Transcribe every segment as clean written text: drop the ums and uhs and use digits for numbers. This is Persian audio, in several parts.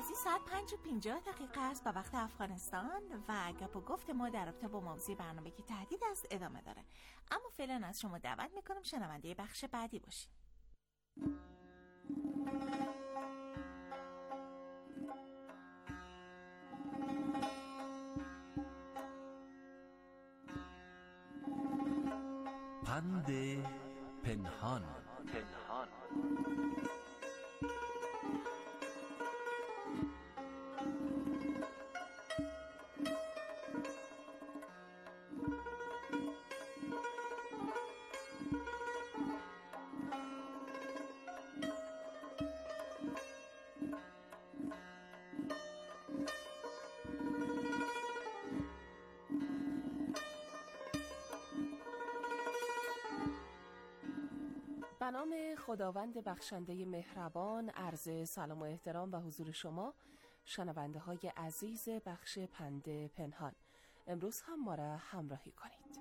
عزیز، ساعت 5:50 است با وقت افغانستان و گپ و گفت ما در رابطه با موضوع برنامه که تهدید است ادامه داره. اما فعلا از شما دعوت میکنم شنونده بخش بعدی باشید. پند پنهان. به نام خداوند بخشنده مهربان، عرض سلام و احترام و حضور شما شنونده های عزیز بخش پند پنهان. امروز هم ما را همراهی کنید.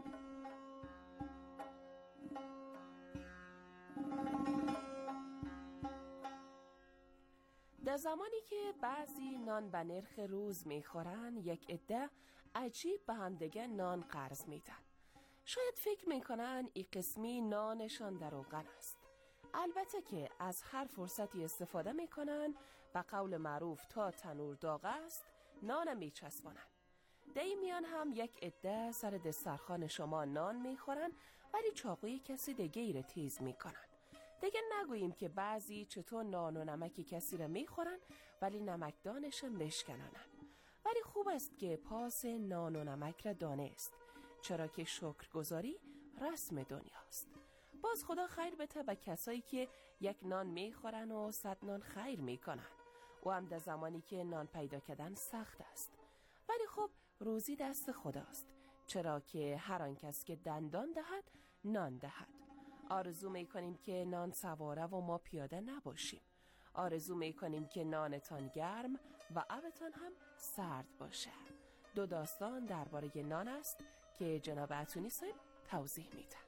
در زمانی که بعضی نان به نرخ روز میخورن، یک عده عجیب به هم دیگه نان قرض میدن. شاید فکر میکنن این قسمی نانشان در روغن است. البته که از هر فرصتی استفاده میکنن و قول معروف تا تنور داغ است نان میچسبانن. در این میان هم یک عده سر دسترخوان شما نان میخورن ولی چاقوی کسی دیگه را تیز میکنن. دیگه نگوییم که بعضی چطور نان و نمکی کسی را میخورن ولی نمکدانش میشکنانن. ولی خوب است که پاس نان و نمک را دانست، چرا که شکرگزاری رسم دنیاست. باز خدا خیر بده به کسایی که یک نان میخورن و 100 نان خیر میکنن و هم در زمانی که نان پیدا کردن سخت است. ولی خب روزی دست خداست، چرا که هر آن کس که دندان دهد نان دهد. آرزو میکنیم که نان سواره و ما پیاده نباشیم. آرزو میکنیم که نانتان گرم و آبتان هم سرد باشه. 2 داستان درباره نان است که جناب عطونی صاحب توضیح میدن.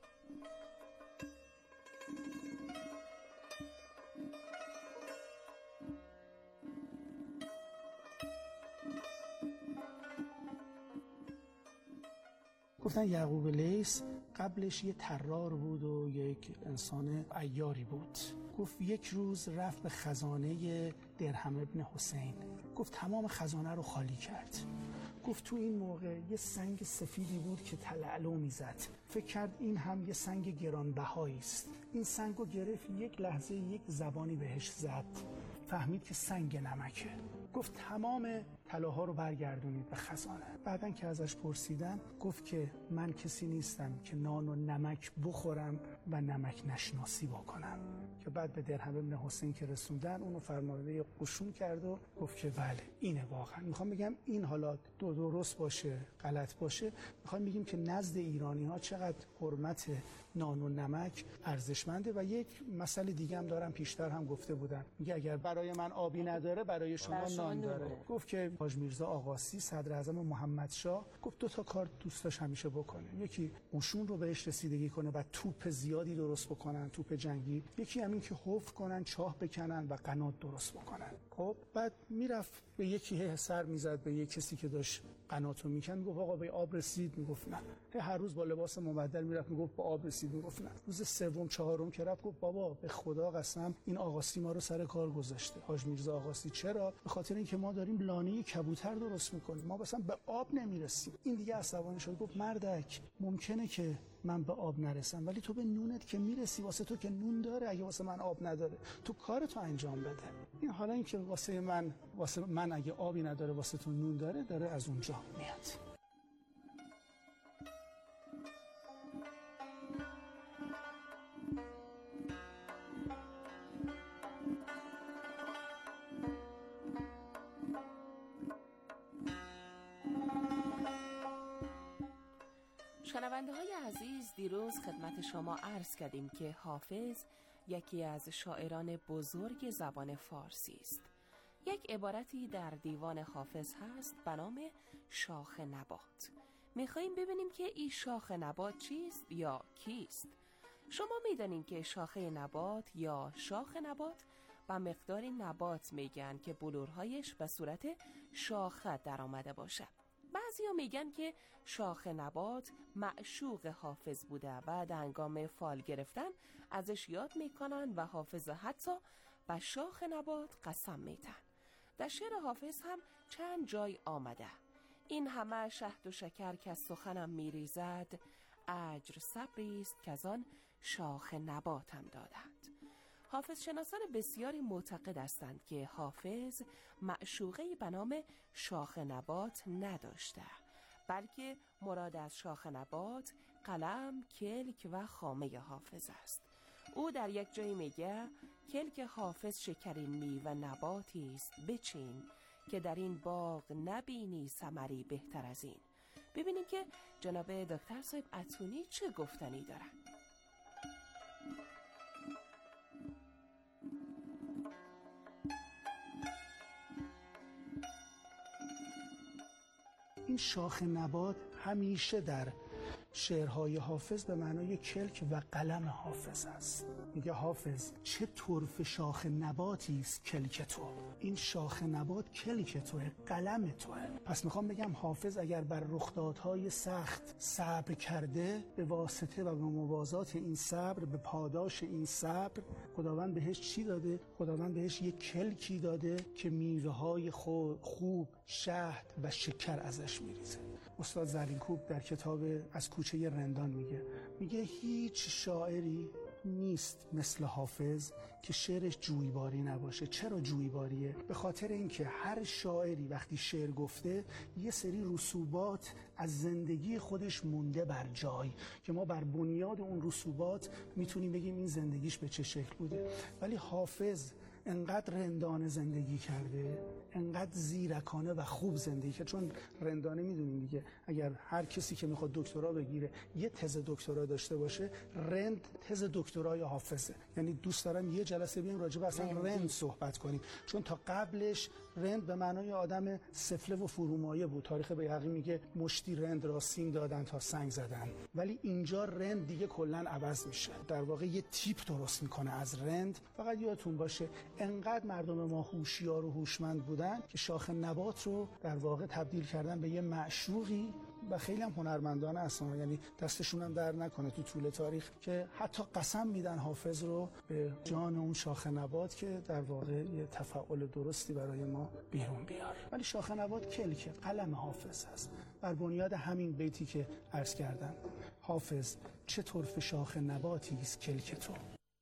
گفتن یعقوب لیث قبلش یه طرار بود و یک انسان عیاری بود. گفت یک روز رفت به خزانه درهم ابن حسین. گفت تمام خزانه رو خالی کرد. گفت تو این موقع یه سنگ سفیدی بود که تلالو میزد. فکر کرد این هم یه سنگ گرانبهایی است. این سنگو گرفت، یک لحظه یک زبانی بهش زد، فهمید که سنگ نمکه. گفت تمام طلاها رو برگردونید به خزانه. بعدن که ازش پرسیدن گفت که من کسی نیستم که نان و نمک بخورم و نمک نشناسی بکنم. که بعد به درهم ابن حسین که رسوندن اونو فرمانده قشون کرد و گفت که بله اینه. واقعا میخوام بگم این حالات درست باشه غلط باشه، میخوام بگیم که نزد ایرانی ها چقدر حرمت نان و نمک ارزشمنده. و یک مسئله دیگه هم دارم، پیشتر هم گفته بودم، میگه اگر برای من آبی نداره برای شما نان داره. گفت که حاج میرزا آقاسی صدر اعظم محمد شاه گفت 2 تا کار دوست داشت همیشه بکنه. یکی قشون رو بهش رسیدگی کنه و توپ زیادی درست بکنن، توپ جنگی. یکی همین که حفر کنن، چاه بکنن و قنات درست بکنن. خب بعد میرفت به یکی سر میزد به یک کسی که داشت قناتو میکند، میگفت آقا به آب رسید؟ میگفت نه. هر روز با لباس مبدل میرفت میگفت به آب رسید؟ میگفت نه. روز سوم چهارم که رفت گفت بابا به خدا قسم این آقاسی ما رو سر کار گذاشته. حاج میرزا آقاسی چرا؟ به خاطر اینکه ما داریم لانه کبوتر درست میکنیم، ما مثلا به آب نمیرسیم. این دیگه عصبانی شد، گفت مردک ممکنه که من به آب نرسم ولی تو به نونت که میرسی، واسه تو که نون داره، اگه واسه من آب نداره تو کارتو انجام بده. این حالا اینکه واسه من اگه آبی نداره واسه تو نون داره از اونجا میاد. شنونده های عزیز، دیروز خدمت شما عرض کردیم که حافظ یکی از شاعران بزرگ زبان فارسی است. یک عبارتی در دیوان حافظ هست به نام شاخ نبات. میخواییم ببینیم که این شاخ نبات چیست یا کیست. شما میدانید که شاخه نبات یا شاخ نبات و مقداری نبات میگن که بلورهایش به صورت شاخه در آمده باشه. بعضیا میگن که شاخ نبات معشوق حافظ بوده و در هنگام فال گرفتن ازش یاد میکنن و حافظ حتی به شاخ نبات قسم میتن. در شعر حافظ هم چند جای آمده: این همه شهد و شکر که سخنم میریزد، اجر صبریست که از آن شاخ نباتم دادند. حافظ شناسان بسیاری معتقد هستند که حافظ معشوقه‌ای به نام شاخ نبات نداشته، بلکه مراد از شاخ نبات قلم، کلک و خامه حافظ است. او در یک جایی میگه کلک حافظ شکرین میوه نباتی است بچین، که در این باغ نبینی ثمری بهتر از این. ببینیم که جناب دکتر صاحب اتونی چه گفتنی دارن. این شاخ نبات همیشه در شعرهای حافظ به معنای کلک و قلم حافظ است. میگه حافظ چه طرف شاخ نباتی است کلک تو. این شاخ نبات کلک توه، قلم توه. پس میخوام بگم حافظ اگر بر رخدادهای سخت صبر کرده، به واسطه و به موازات این صبر، به پاداش این صبر، خداوند بهش چی داده؟ خداوند بهش یک کلکی داده که میوه‌های خوب، شهد و شکر ازش میریزه. استاد زرینکوب در کتاب از کوچه رندان میگه هیچ شاعری نیست مثل حافظ که شعرش جویباری نباشه. چرا جویباریه؟ به خاطر اینکه هر شاعری وقتی شعر گفته یه سری رسوبات از زندگی خودش مونده بر جای که ما بر بنیاد اون رسوبات میتونیم بگیم این زندگیش به چه شکل بوده. ولی حافظ انقدر رندانه زندگی کرده، انقدر زیرکانه و خوب زندگی کرده. چون رندانه میدونیم دیگه، اگر هر کسی که میخواد دکترا بگیره یه تز دکترا داشته باشه، رند تز دکترای حافظه. یعنی دوست دارم یه جلسه بیایم راجع به اصلا رند صحبت کنیم، چون تا قبلش رند به معنای آدم سفله و فرومایه بود. تاریخ بیهقی میگه مشتی رند را سیم دادن تا سنگ زدن. ولی اینجا رند دیگه کلا عوض میشه، در واقع یه تیپ درست میکنه از رند. فقط یادتون باشه انقدر مردم ما هوشیار و هوشمند بودن که شاخ نبات رو در واقع تبدیل کردن به یه معشوقی و خیلی هم هنرمندانه اصلا، یعنی دستشون هم در نکنه تو طول تاریخ که حتی قسم میدن حافظ رو به جان اون شاخ نبات که در واقع یه تفعول درستی برای ما بیرون بیار. ولی شاخ نبات کلک قلم حافظ هست. بر بنیاد همین بیتی که عرض کردم، حافظ چه طرف شاخ نباتی است کلک تو.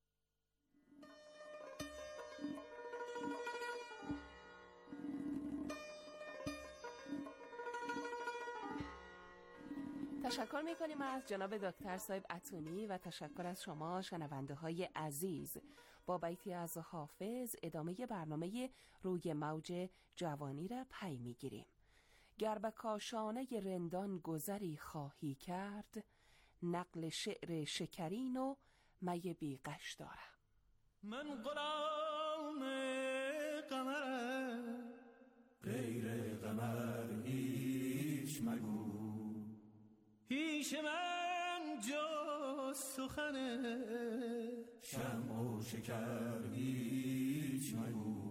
تشکر میکنیم از جناب دکتر صاحب اتونی و تشکر از شما شنونده های عزیز. با بیتی از حافظ ادامه برنامه روی موج جوانی را پی میگیریم. گر به کاشانه رندان گذری خواهی کرد، نقل شعر شکرین و می بیغش دارم. من غلام قمرم، غیر قمر هیچ مگو، پیش من جز سخن شمع و شکر هیچ مگو.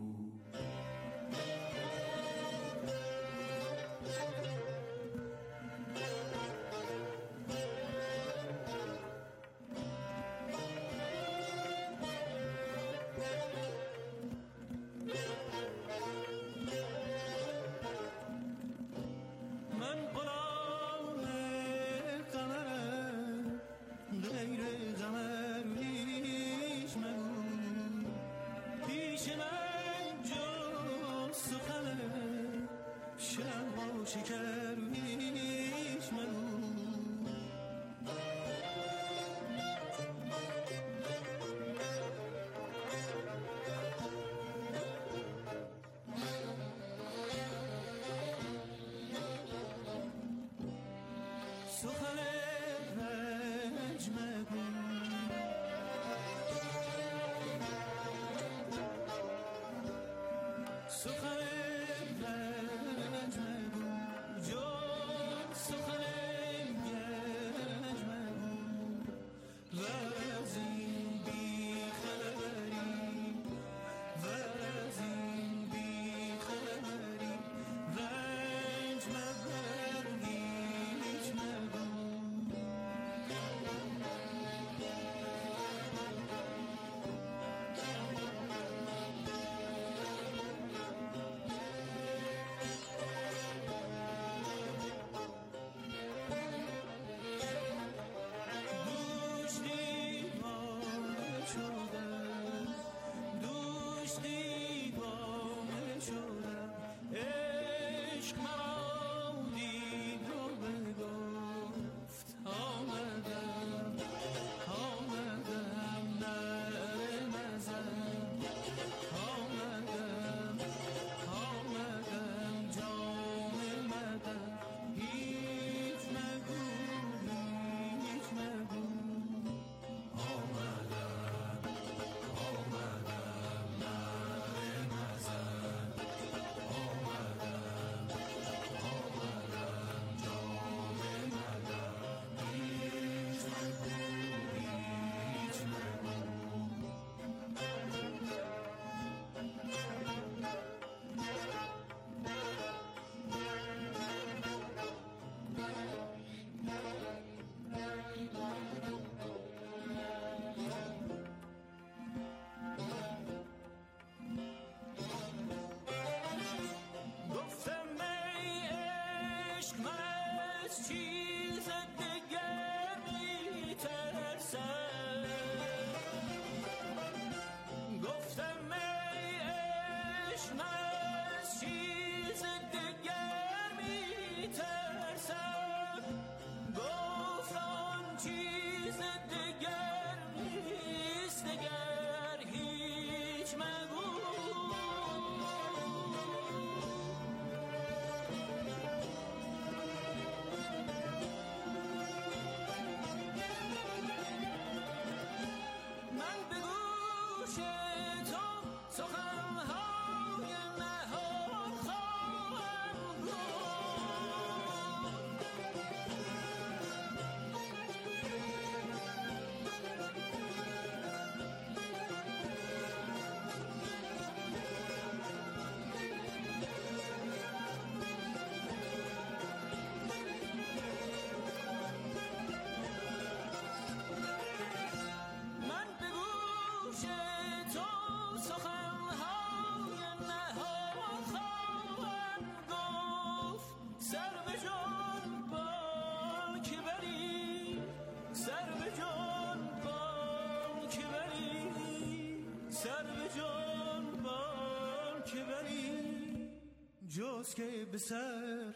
جز که به سر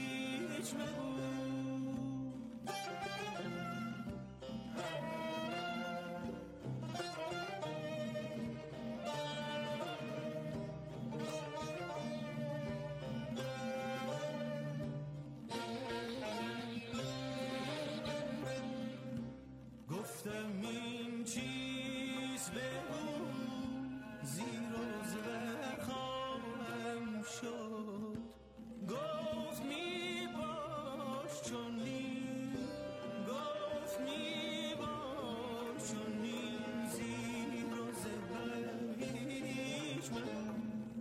هیچ مگو. گفتم این چیز بگو زیر و زبر خواهم شد. گفت می باش چون نیم، گفت می باش چون نیم، زیر و زبر هیچ من.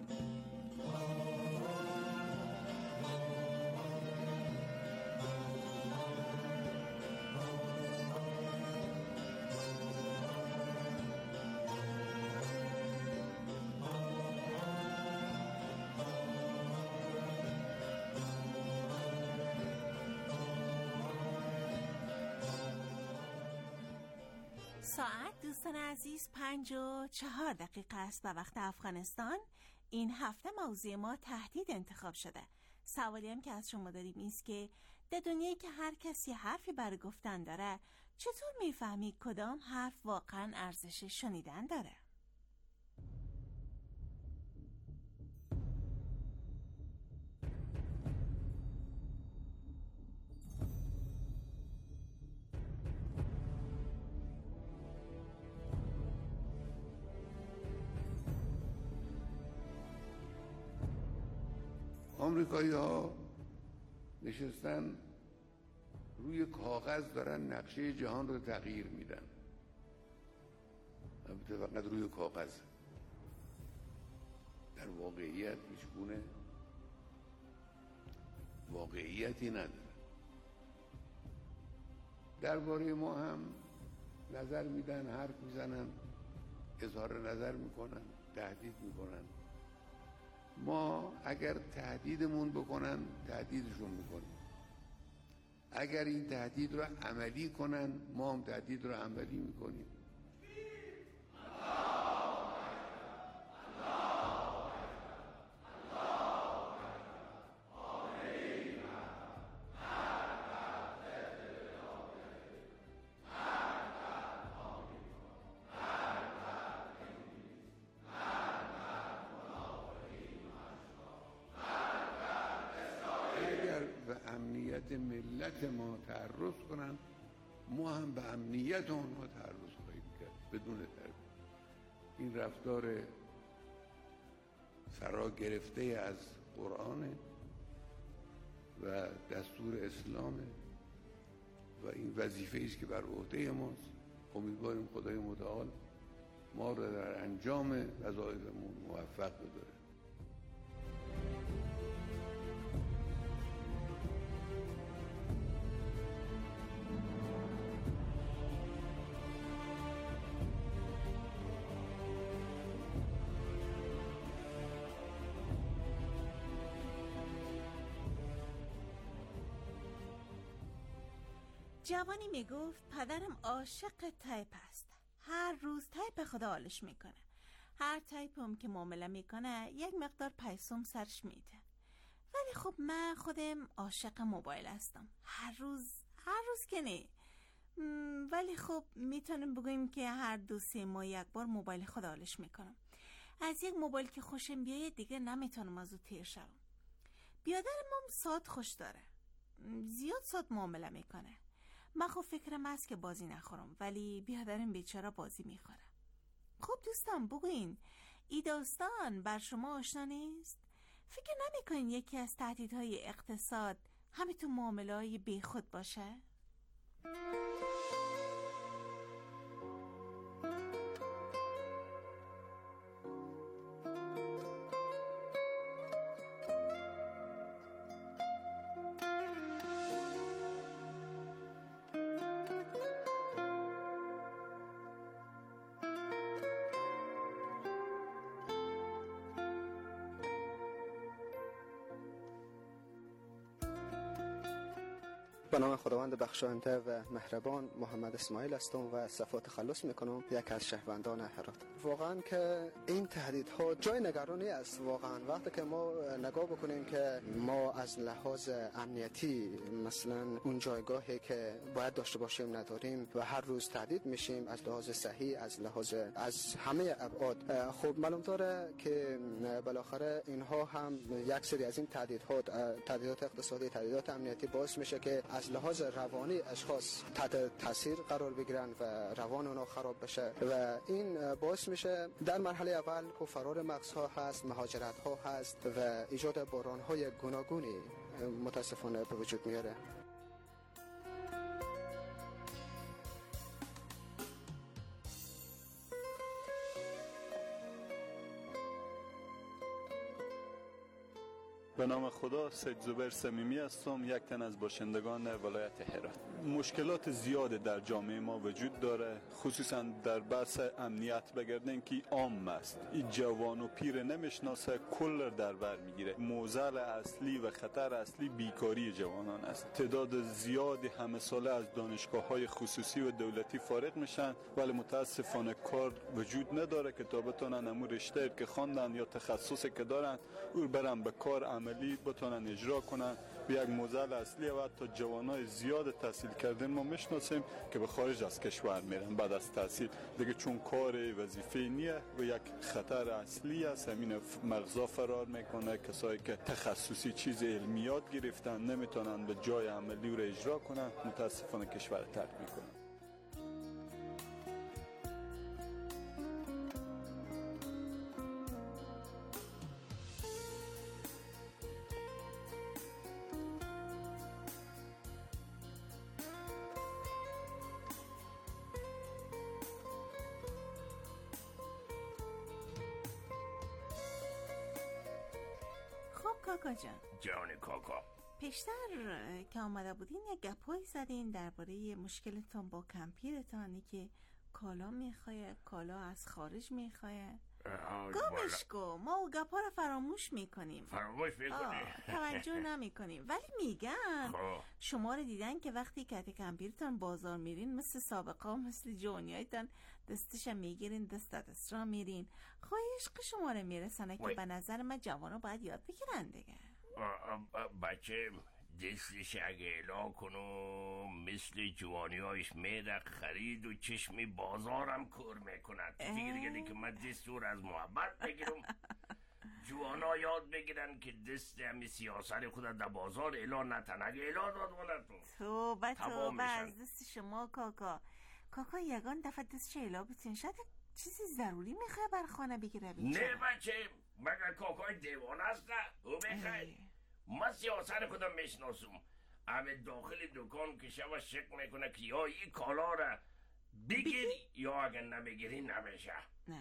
ساعت دوستان عزیز 5:04 است و وقت افغانستان. این هفته موضوع ما تهدید انتخاب شده. سوالی هم که از شما داریم ایست که در دنیایی که هر کسی حرفی برای گفتن داره، چطور میفهمی کدام حرف واقعا ارزش شنیدن داره؟ آمریکایی‌ها نشستن روی کاغذ دارن نقشه جهان رو تغییر میدن. البته فقط روی کاغذ، در واقعیت هیچ گونه واقعیتی نداره. درباره ما هم نظر میدن، حرف میزنن، اظهار نظر میکنن، تهدید میکنن. ما اگر تهدیدمون بکنن تهدیدشون میکنیم، اگر این تهدید رو عملی کنن ما هم تهدید رو عملی میکنیم. ملت ما تعرض کنن ما هم به امنیت اونها تعرض خواهیم کرد بدون تردید. این رفتار فرا گرفته از قرآن و دستور اسلامه و این وظیفه است که بر عهده ماست. امیدواریم خدای متعال ما را در انجام وظایفمون موفق بداره. جوانی میگفت پدرم عاشق تایپ است. هر روز تایپ خدا حالش میکنه. هر تایپم که معامله میکنه یک مقدار پیسوم سرش میده. ولی خب من خودم عاشق موبایل هستم. هر روز که نه. ولی خب میتونیم بگویم که هر 2-3 ماه یک بار موبایل خدا حالش میکنم. از یک موبایل که خوشم بیاید دیگه نمیتونم از او تیر شوم. بیادرم هم ساعت خوش داره. زیاد ساعت معامله میکنه. من خب فکرم است که بازی نخورم، ولی بیادرم بیچاره بازی میخوره. خب دوستان بگوین این داستان بر شما آشنا نیست؟ فکر نمیکنین یکی از تهدیدهای اقتصاد همین تو معامله‌های بیخود باشه؟ به نام خداوند بخشاینده و مهربان، محمد اسماعیل هستم و صفات تخلص میکنم، یک از شهروندان هرات. واقعا که این تهدیدها جای نگرانی است. واقعا وقتی که ما نگاه بکنیم که ما از لحاظ امنیتی مثلا اون جایگاهی که باید داشته باشیم نداریم و هر روز تهدید میشیم از لحاظ صحی، از همه ابعاد. خب معلوم داره که بالاخره اینها هم یک سری از این تهدیدات اقتصادی، تهدیدات امنیتی باعث میشه که از لحاظ روانی اشخاص تحت تاثیر قرار بگیرن و روان اونا خراب بشه و این باعث میشه در مرحله اول که فرار مغزها هست، مهاجرت ها هست و ایجاد بحران های گوناگونی متاسفانه به وجود میاره. به نام خدا، سید زبیر صمیمی هستم، یک تن از باشندگان ولایت هرات. مشکلات زیاد در جامعه ما وجود داره، خصوصا در بحث امنیت بگردن که عام است. این جوان و پیر نمیشناسه، کل در بر میگیره. موزل اصلی و خطر اصلی بیکاری جوانان است. تعداد زیادی همه ساله از دانشگاه‌های خصوصی و دولتی فارغ میشن، ولی متاسفانه کار وجود نداره که تا بتونن امور رشته که خواندن یا تخصصی که دارن او برن به کار عملی بتونن اجرا کنن. به یک موزل اصلی و حتی جوانای زیاد تحصیل کرده ما میشناسیم که به خارج از کشور میرن بعد از تحصیل دیگه، چون کار وظیفه نیه و یک خطر اصلی است. همین مغزا فرار میکنه. کسایی که تخصصی چیز علمی یاد گرفتن نمیتونن به جای عملی رو اجرا کنن، متاسفانه کشور ترک میکنن. کاکا جان. جان کاکا، پیشتر که آمده بودین یه گپایی زدین درباره مشکلتون با کمپیرتان که کالا میخواه، کالا از خارج میخواه. گمش کو، ما او گپا رو فراموش میکنیم. فراموش میکنیم؟ توجه نمیکنیم. ولی میگن شما رو دیدن که وقتی کت کمپیرتان بازار میرین مثل سابقا، مثل جونیایتان دستش میگیرین، دست را میرین. عشق شما رو میرسنه که به نظر من جوانا باید یاد بگیرن دیگه. بچه دستش اگه اعلان کنم مثل جوانی هایش میره خرید و چشمی بازارم کار میکند. دیگه که من دستور از محبت بگیرم جوانا یاد بگیرن که دست همی سیاست خود در بازار اعلان نتن. اگه اعلان داد ولتون توبه از دست شما کاکا یگان دفعه دستش اعلان بتین شاید چیزی ضروری میخواه بر خانه بگیره. نه بچه مگر کاکای دیوانه است نه او بخیر. ما سیاست خودم میشناسم. همه داخل دکان که شب شک میکنه که یا این کالا را بگیری یا اگر نبگیری نمیشه.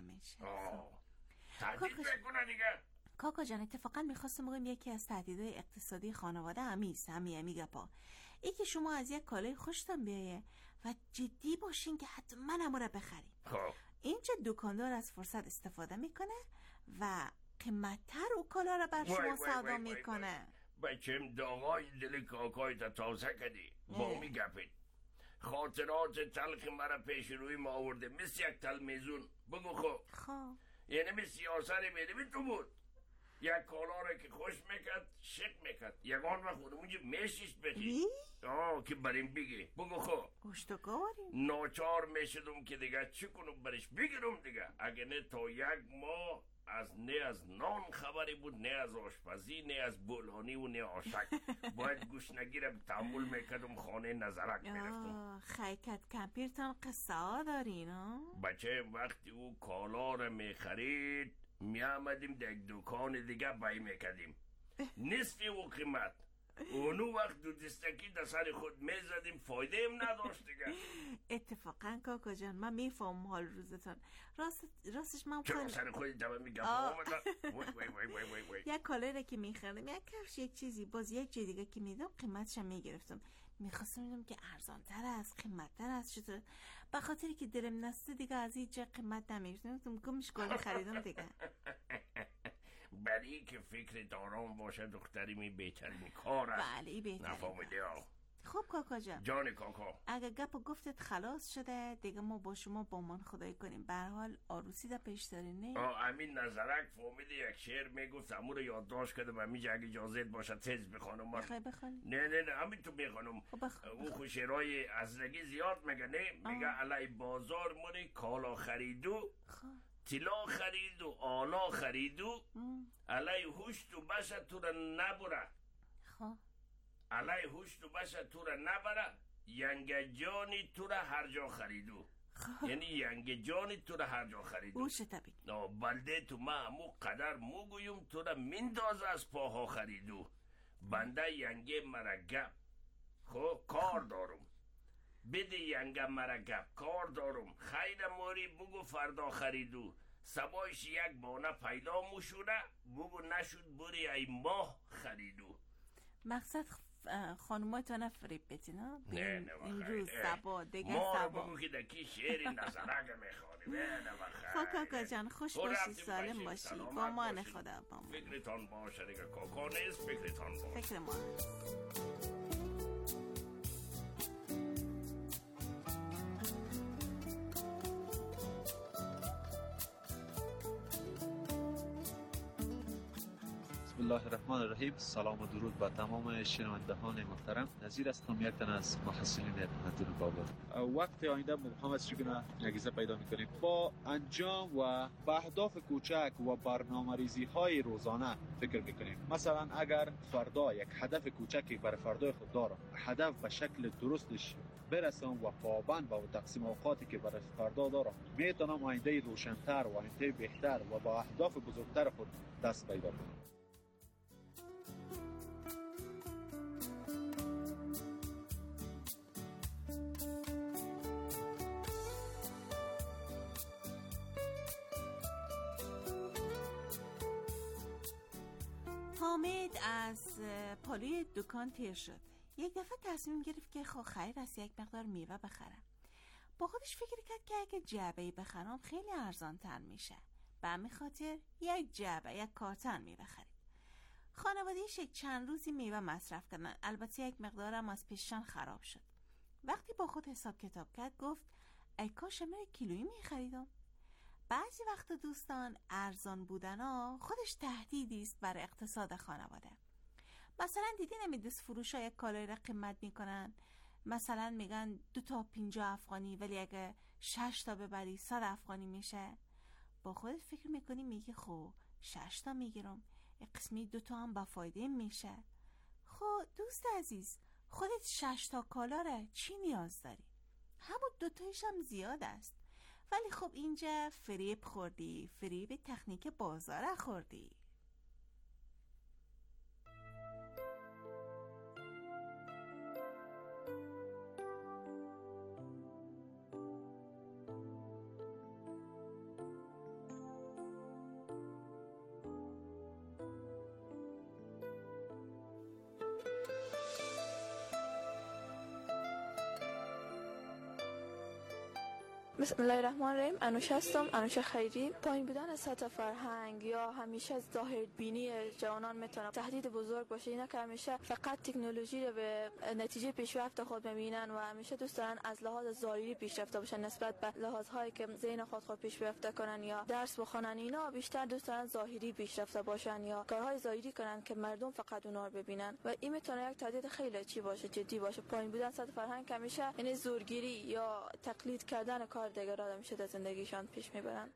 تهدید میکنه دیگه. کاکا جان اتفاقا میخواستم بگم یکی از تهدیدهای اقتصادی خانواده همی گپا ای که شما از یک کالای خوشتان بیایه و جدی باشین که حتما همو را بخریم. اینجا دکاندار از فرصت استفاده میکنه و قیمت‌تر او کالا را بر شما سودا میکنه. بچم داغای دل کاکای تا تازه کدی با میگپید. خاطرات تلخ مرا پیش روی ما آورده مثل یک تلمیزون. بگو خب یعنی به سیاسری بیدمی تو بود یک کالا را که خوش میکرد شک میکرد یکان وقت خودمون جو میشیش بخی که بریم بگی. بگو خب ناچار میشدم که دیگه چی کنم برش بگیرم دیگه. اگه نه تا یک ماه نه از نان خبری بود، نه از آشپزی، نه از بولانی و نه آشک. باید گوشنگی را تحمل میکردم خانه نظرک میرفتم. خیکت کمپیرتان قصه ها دارین ها؟ بچه وقتی او کالا را میخرید میامدیم در دکان دیگه بای میکردیم نصف او قیمت. اونو وقت دو دستکی در سر خود میزدیم فایده هم نداشت دیگه. اتفاقا کاکا جان من میفهم حال روزتان. راستش من چرا سر خودی دمه میگم یک کالای را که میخردم یک کفش یک چیزی باز یک جای دیگه که میدم قیمتش میگرفتم. میخواستم میدم که ارزان تر است قیمت تر است. چطور به خاطری که دلم نسته دیگه از هیچ جا قیمت نمیگرفتم گمش کالا خریدم دیگه. برای که فکر دارام باشه دختری می بهترین کار است. بله بهترین. نفهمیده ها. خب کاکا جان جان کاکا اگه گپ و گفتت خلاص شده دیگه ما با شما با من خدایی کنیم. به هر حال عروسی در پیش دارین نه؟ امین نظرک فهمیده یک شعر میگفت امو رو یادداشت کردم همینجا اگه اجازه باشه تز بخونم. بخوان نه همین تو بخونم. او خو شعرهای ازرگی زیاد میگه نه میگه علی بازار موری کالا خریدو طلا خرید و آلا خریدو علی هوشت و بشه تو را نبره. علی هوشت و بشه تو را نبره ینگ جانی تو را هر جا خریدو. یعنی ینگ جانی تو را هر جا خریدو. اوشه طبیعی بلده تو ما همو قدر موگویم تو را منداز از پاها خریدو. بنده ینگ مرگب کار دارم بده ینگ مرگب کار دارم. خیر موری بگو فردا خریدو. سبایش یک بانه پیدا موشونه بگو نشد بری ای ماه خریدو. مقصد خانوماتو فریب بتین ها؟ نه این روز سبا دیگه سبا سبا بگو که دکی شعری نظرگه میخوانی. نه خب کاکا جان خوش باشی سالم باشی گمان خدا با من. فکرتان باشه دیگه کاکا نیست فکرتان باشه. فکر ما بسم الله الرحمن الرحیم. سلام و درود با تمام شنوندگان محترم. نظیر هستم یک تن از محصلین مدرسه بابل. وقت آینده مبهم است چگونه انگیزه پیدا می‌کنیم با انجام و به اهداف کوچک و برنامه‌ریزی های روزانه فکر می‌کنیم. مثلا اگر فردا یک هدف کوچکی برای فردای خود دارم هدف به شکل درستش برسم و پابند و تقسیم اوقاتی که برای فردا دارم میتونم آینده روشن‌تر و آینده بهتر و با اهداف بزرگتر خود دست پیدا کنم. حامد از پالوی دکان تیر شد. یک دفعه تصمیم گرفت که خیر است یک مقدار میوه بخرم. با خودش فکر کرد که اگه جعبه‌ای بخرم خیلی ارزان تر میشه. به همین خاطر یک جعبه، یک کارتن میوه خرید. خانواده‌اش چند روزی میوه مصرف کردن. البته یک مقدارم از پیششان خراب شد. وقتی با خود حساب کتاب کرد گفت ای کاش من کیلویی میخریدم. بعضی وقت دوستان ارزان بودن خودش تهدیدی است برای اقتصاد خانواده. مثلا دیدین دست فروشا یک کالای را قیمت میکنن، مثلا میگن 2 تا 50 افغانی، ولی اگه 6 تا ببری 100 افغانی میشه. با خودت فکر میکنی میگی خب 6 تا میگیرم، یک قسمی 2 تا هم با فایده میشه. خب دوست عزیز، خودت 6 تا کالا را چی نیاز داری؟ همون 2 تایش هم زیاد است. ولی خب اینجا فریب خوردی، فریب تکنیک بازار خوردی. بسم الله الرحمن الرحیم. انوشه هستم، انوشه خیری. پایین بودن سطح فرهنگ یا همیشه ظاهر بینی جوانان میتونه تهدید بزرگ باشه. اینا که همیشه فقط تکنولوژی رو به نتیجه پیشرفت خود میبینن و همیشه دوست دارن از لحاظ ظاهری پیشرفته باشن نسبت به لحاظهایی که ذهن خود پیشرفته کنن یا درس بخونن. اینا بیشتر دوست دارن ظاهری پیشرفته باشن یا کارهای ظاهری کنن که مردم فقط اونا رو ببینن و این میتونه یک تهدید خیلی چی باشه، جدی باشه. پایین بودن سطح فرهنگ همیشه یعنی زورگیری یا تقلید کردن کار دیگر آدم شده زندگیشان پیش میبرن.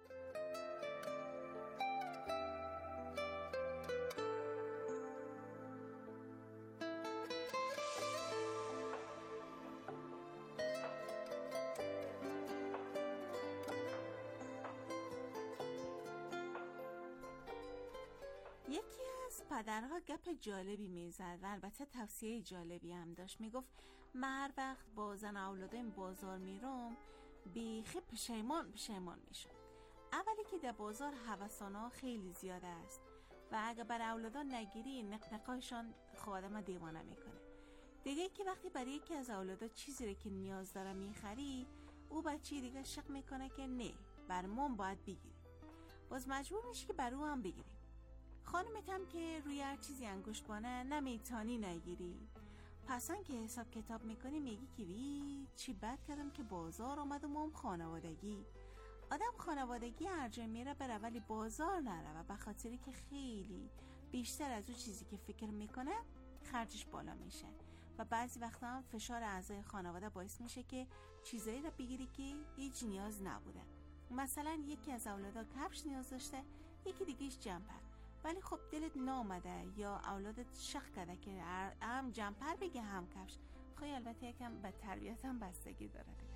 یکی از پدرها گپ جالبی میزد و البته توصیه جالبی هم داشت. میگفت من هر وقت با زن اولادم بازار میرم بیخی پشیمان میشم. اولی که در بازار هوسانا خیلی زیاده است و اگه بر اولادان نگیری نقنقایشان خودم دیوانه میکنه. دیگه که وقتی برای یکی از اولادان چیزی رو که نیاز داره میخری، او بچه دیگه شک میکنه که نه برمون باید بگیری، باز مجبور میشه که بر او هم بگیری. خانمت هم که روی هر چیزی انگشت بانه نمیتانی نگیری. پسن که حساب کتاب میکنی میگی که وی چی بد کردم که بازار آمدم هم خانوادگی. آدم خانوادگی هر جای میره بره ولی بازار نره و به خاطری که خیلی بیشتر از اون چیزی که فکر میکنه خرجش بالا میشه و بعضی وقتا هم فشار اعضای خانواده باعث میشه که چیزایی رو بگیری که هیچ نیاز نبوده. مثلا یکی از اولادا کفش نیاز داشته، یکی دیگهش جمپر، ولی خب دلت نامده یا اولادت شخ کرده که هم جمپر بگه هم کفش. خب البته یکم به تربیت هم بستگی داره دیگه.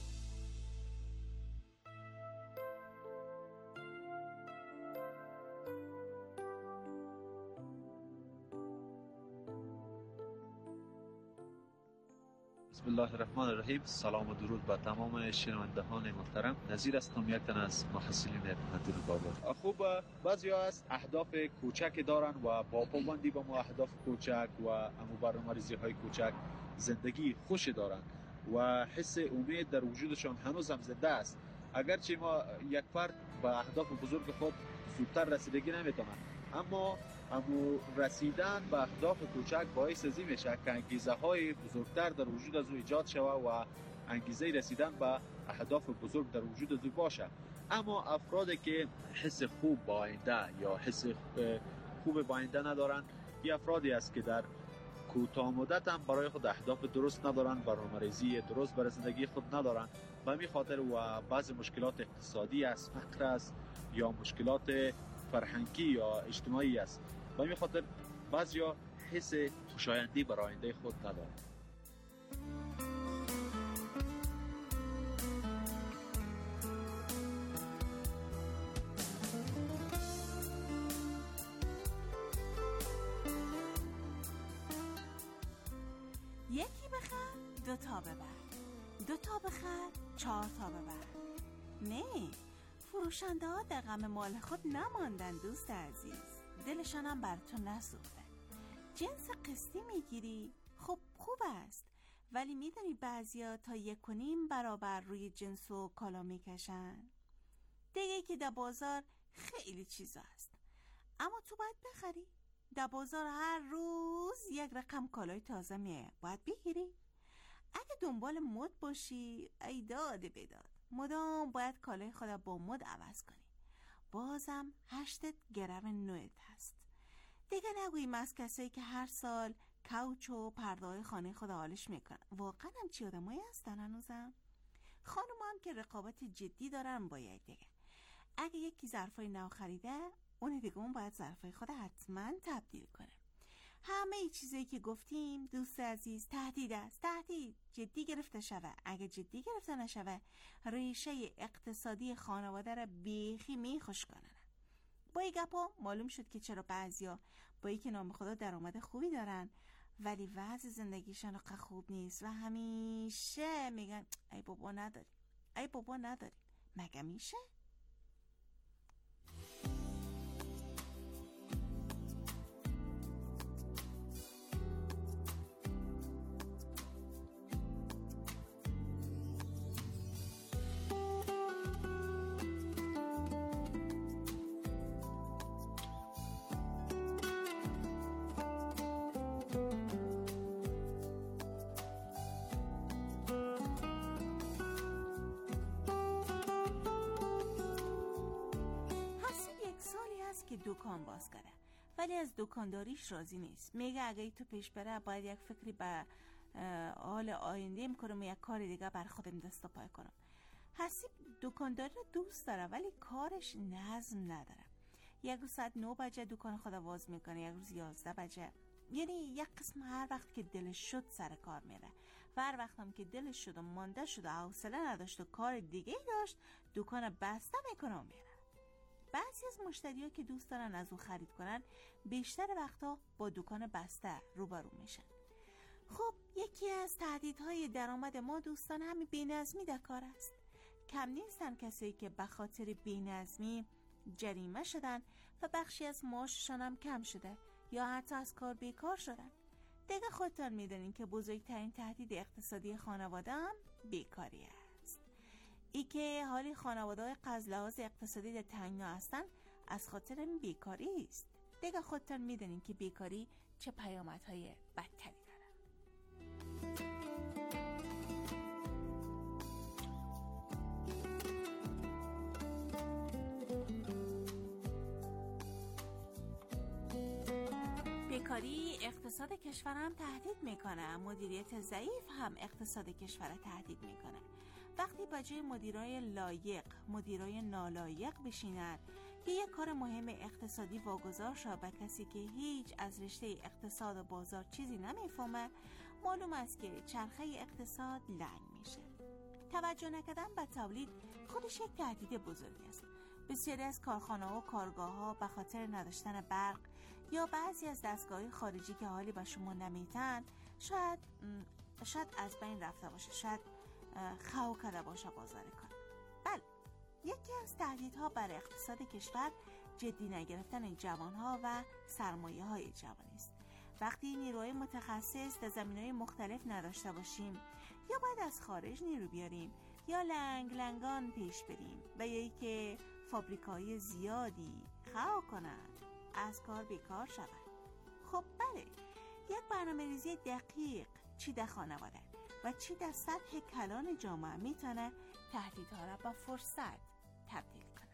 بسم الله الرحمن الرحیم. سلام و درود به تمام شنوندگان محترم. نظیر هستم، یک تن از محصلین مدرسه بابا. خوب بعضیا از اهداف کوچک دارن و با پابندی به اهداف کوچک و امو برنامه‌ریزی های کوچک زندگی خوش دارن و حس امید در وجودشان هنوز هم زنده است. اگرچه ما یک فرد به اهداف بزرگ خود زودتر رسیدگی نمیتونه، اما رسیدن به اهداف کوچک باعث ازی میشه که انگیزه های بزرگتر در وجود از او ایجاد شوه و انگیزه رسیدن به اهداف بزرگ در وجود از او باشه. اما افرادی که حس خوب با آینده یا حس خوب با آینده ندارن، این افرادی است که در کوتاه مدت هم برای خود اهداف درست ندارن، برنامه‌ریزی درست برای زندگی خود ندارن. به همین خاطر و بعضی مشکلات اقتصادی است، فقر است یا مشکلات فرهنگی یا اجتماعی است. به همین خاطر بعضیا حس خوشایندی برای آینده خود ندارن. یکی بخر 2 تا ببر، 2 تا بخر 4 تا ببر. نه، فروشنده ها در غم مال خود نماندن دوست عزیز. دلشان هم بر تو نسوخته. جنس قسطی میگیری؟ خب خوب است، ولی میدونی بعضیا تا 1.5 برابر روی جنس و کالا میکشن. دیگه که در بازار خیلی چیزا هست، اما تو باید بخری. در بازار هر روز یک رقم کالای تازه میاد، باید بگیری. اگه دنبال مد باشی، ای داد بیداد، مدام باید کالای خود با مد عوض کنی. بازم 8 گرم نویت هست. دیگه نگوییم از کسایی که هر سال کوچ و پرده‌های خانه خود حالش میکنن. واقعا هم چی آدمایی هستن هنوزم. خانم هم که رقابت جدی دارن با یک دیگه. اگه یکی ظرفای نو خریده، اون دیگه اون باید ظرفای خود حتما تبدیل کنه. همه ای چیزایی که گفتیم دوست عزیز تهدید است. تهدید جدی گرفته شوه. اگه جدی گرفته نشوه، ریشه اقتصادی خانواده را بیخی میخوش کنن. با این گپا معلوم شد که چرا بعضیا با اینکه نام خدا درآمد خوبی دارن ولی وضع زندگیشون خوب نیست و همیشه میگن ای بابا نداریم، ای بابا نداریم. مگه میشه؟ که دکان باز کرده ولی از دکانداریش راضی نیست. میگه اگه تو پیش بره باید یک فکری به حال آینده میکنم و یک کار دیگه بر خودم دست و پای کنم. حسیب دکانداری رو دوست داره ولی کارش نظم نداره. یک روز ساعت 9 بجه دکان خود باز میکنه، یک روز 11 بجه. یعنی یک قسم هر وقت که دلش شد سر کار میره و هر وقت هم که دلش شد و مانده شد و حوصله نداشت و کار دیگه داشت، دکان بسته میکنه و میره. بعضی از مشتری‌ها که دوست دارن از او خرید کنن بیشتر وقتا با دکان بسته روبرو میشن. خب یکی از تهدیدهای درآمد ما دوستان همین بی‌نظمی در کار است. کم نیستن کسایی که به خاطر بی‌نظمی جریمه شدن و بخشی از معاششان هم کم شده یا حتی از کار بیکار شدن. دیگه خودتان میدونین که بزرگترین تهدید اقتصادی خانواده هم بیکاری است. ای که حالی خانواده‌های از لحاظ اقتصادی در تنگنا هستن از خاطر این بیکاری است. دیگه خودتان میدونین که بیکاری چه پیامدهای بدتری داره. بیکاری اقتصاد کشور هم تهدید میکنه. مدیریت ضعیف هم اقتصاد کشور تهدید میکنه. وقتی با جای مدیرای لایق مدیرای نالایق بشینن که یک کار مهم اقتصادی واگذار شد به کسی که هیچ از رشته اقتصاد و بازار چیزی نمیفهمه، معلوم است که چرخه اقتصاد لنگ میشه. توجه نکردن به تولید خودش یک تهدید بزرگی است. بسیاری از کارخانه‌ها و کارگاه‌ها به خاطر نداشتن برق یا بعضی از دستگاه‌های خارجی که حالی به شما نمیتن شاید از بین رفته باشه، شاید خو کرده باشه بازار کار. بله، یکی از تهدیدها بر اقتصاد کشور جدی نگرفتن جوانها و سرمایه های جوانی است. وقتی نیروهای متخصص در زمینه‌های مختلف نداشته باشیم یا باید از خارج نیرو بیاریم یا لنگان پیش بریم و یا که فابریکای زیادی خو کنند از کار بیکار شود. خب بله، یک برنامه‌ریزی دقیق چی در خانواده و چی در سطح کلان جامعه میتونه تهدیدها را با فرصت تبدیل کنه.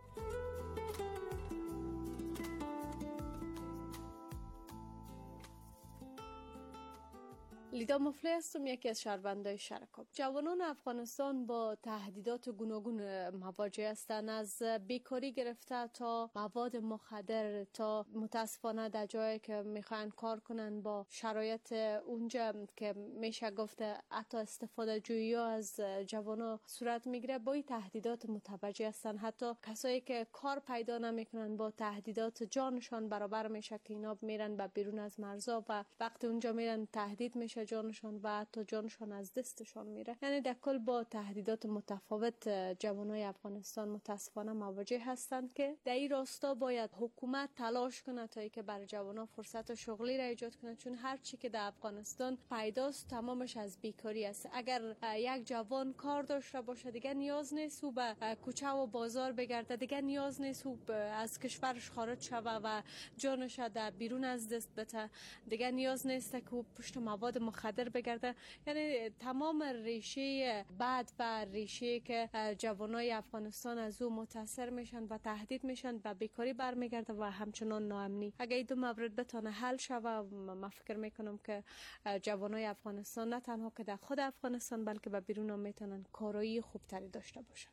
لیدا مفلی هستم، یکی از شهروندان شرکاب. جوانان افغانستان با تهدیدات گوناگون مواجه هستند، از بیکاری گرفته تا مواد مخدر تا متاسفانه در جایی که میخوان کار کنن با شرایط اونجا که میشه گفته حتی استفاده جویی از جوانان صورت میگیره. با این تهدیدات متوجه هستند. حتی کسایی که کار پیدا نمیکنن با تهدیدات جانشان برابر میشه که اینا میرن به بیرون از مرزها و وقتی اونجا میرن تهدید میشه میشه جانشان و حتی جانشان از دستشان میره. یعنی در کل با تهدیدات متفاوت جوانای افغانستان متاسفانه مواجه هستند که در این راستا باید حکومت تلاش کنه تا اینکه برای جوانان فرصت شغلی را ایجاد کنه، چون هر چی که در افغانستان پیداست تمامش از بیکاری است. اگر یک جوان کار داشته باشه دیگه نیاز نیست او به کوچه و بازار بگرده، دیگه نیاز نیست او از کشورش خارج شوه و جانش در بیرون از دست بده، دیگه نیاز نیست که او پشت مواد مخدر بگرده. یعنی تمام ریشه بد و ریشه که جوانای افغانستان از او متاثر میشن و تهدید میشن و بیکاری برمیگرده و همچنان ناامنی. اگه این دو مورد بتونه حل شوه، من فکر میکنم که جوانای افغانستان نه تنها که در خود افغانستان بلکه به بیرون هم میتونن کارایی خوبتری داشته باشن.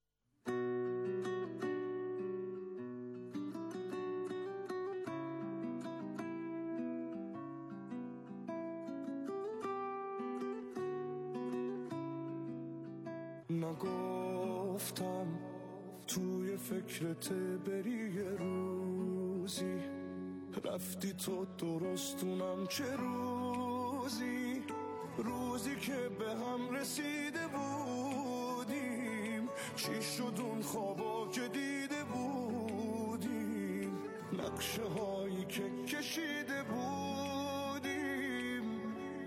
نگفتم توی فکرت بری یه روزی، رفتی تو درستونم چه روزی، روزی که به هم رسیده بودیم، چی شد اون خوابا که دیده بودیم، نقشه هایی که کشیده بودیم.